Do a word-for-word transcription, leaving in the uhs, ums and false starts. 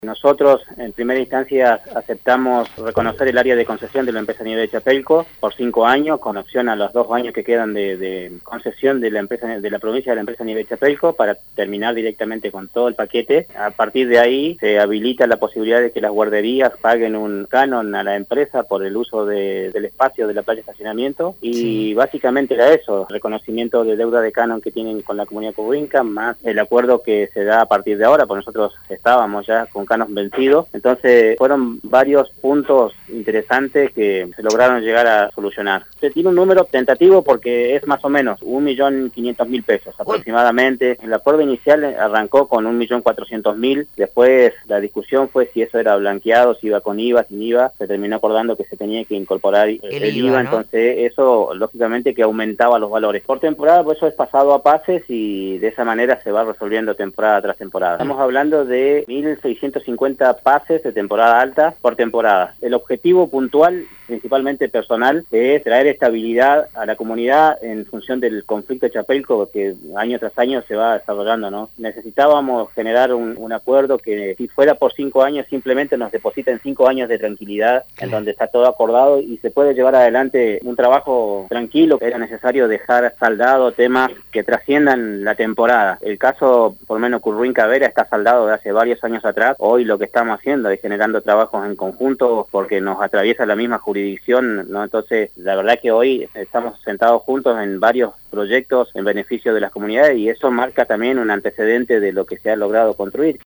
Nosotros, en primera instancia, aceptamos reconocer el área de concesión de la empresa Nieve de Chapelco por cinco años, con opción a los dos años que quedan de, de concesión de la empresa de la provincia de la empresa Nieve de Chapelco para terminar directamente con todo el paquete. A partir de ahí se habilita la posibilidad de que las guarderías paguen un canon a la empresa por el uso de, del espacio de la playa de estacionamiento y sí. Básicamente era eso, reconocimiento de deuda de canon que tienen con la comunidad currinca, más el acuerdo que se da a partir de ahora, porque nosotros estábamos ya con canos vencidos. Entonces fueron varios puntos interesantes que se lograron llegar a solucionar. Se tiene un número tentativo porque es más o menos un millón quinientos mil pesos aproximadamente. El acuerdo inicial arrancó con un millón cuatrocientos mil, después la discusión fue si eso era blanqueado, si iba con I V A, sin I V A, se terminó acordando que se tenía que incorporar el, el I V A, ¿no? Entonces eso lógicamente que aumentaba los valores. Por temporada, pues eso es pasado a pases y de esa manera se va resolviendo temporada tras temporada. Estamos hablando de mil seiscientos cincuenta pases de temporada alta por temporada. El objetivo puntual, principalmente personal, es traer estabilidad a la comunidad en función del conflicto de Chapelco que año tras año se va desarrollando, ¿no? Necesitábamos generar un, un acuerdo que si fuera por cinco años simplemente nos deposita en cinco años de tranquilidad, en donde está todo acordado y se puede llevar adelante un trabajo tranquilo. Era necesario dejar saldado temas que trasciendan la temporada. El caso, por lo menos Currinca Vera, está saldado de hace varios años atrás. Hoy lo que estamos haciendo es generando trabajos en conjunto porque nos atraviesa la misma jurisdicción, ¿no? Entonces, la verdad que hoy estamos sentados juntos en varios proyectos en beneficio de las comunidades y eso marca también un antecedente de lo que se ha logrado construir.